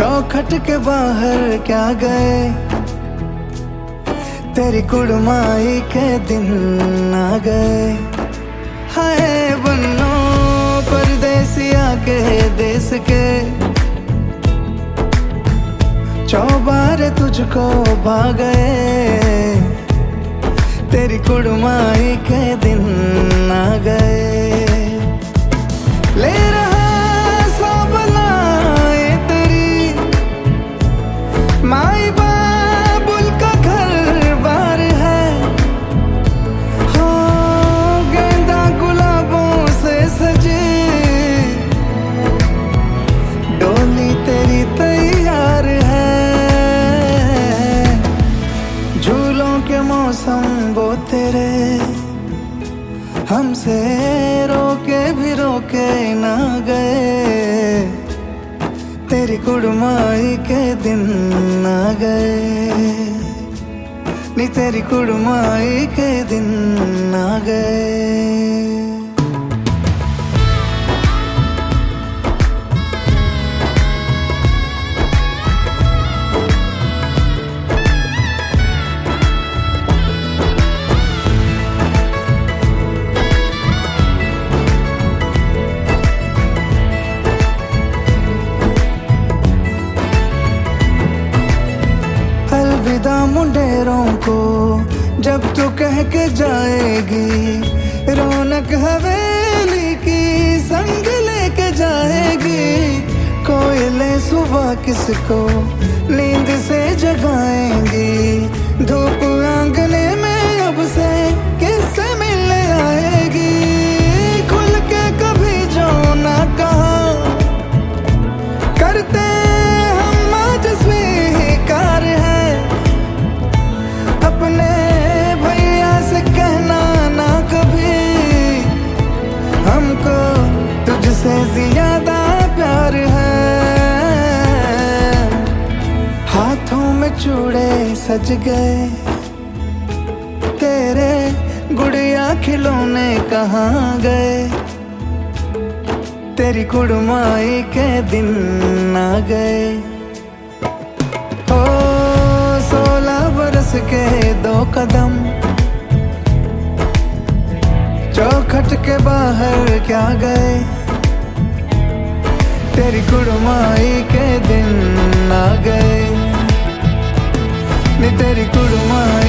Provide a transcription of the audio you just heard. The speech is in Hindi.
चौखट के बाहर क्या गए, तेरी कुड़माई के दिन आ गए। हाय बन्नो परदेसिया के देश के, चौबारे तुझको भा गए, तेरी कुड़माई के दिन आ गए। ले रहा सब लाए तेरी माई बाबुल का घर बार है, हो गेंदा गुलाबों से सजी डोली तेरी तैयार है। झूलों के मौसम वो तेरे, हमसे रोके भी रोके ना गए, तेरी कुड़माई के दिन आ गए, नी तेरी कुड़माई के दिन आ गए। अलविदा मुंडेरों को जब तू कह के जाएगी, रौनक हवेली की संग लेके जाएगी। कोयले सुबह किसको नींद से जगाएंगी, धूप आंगने में अब से किससे मिलने आएगी। खुल के कभी जो ना कहा करते हम आज स्वीकार है, अपने भैया से कहना ना कभी, हमको तुझसे ज्यादा प्यार है। हाथों में चूड़े सज गए, तेरे गुड़िया खिलौने कहाँ गए, तेरी कुड़माई के दिन आ गए। ओ 16 बरस के 2 कदम, चौखट के बाहर क्या गए, तेरी कुड़माई के दिन आ गए, नी तेरी कुड़माई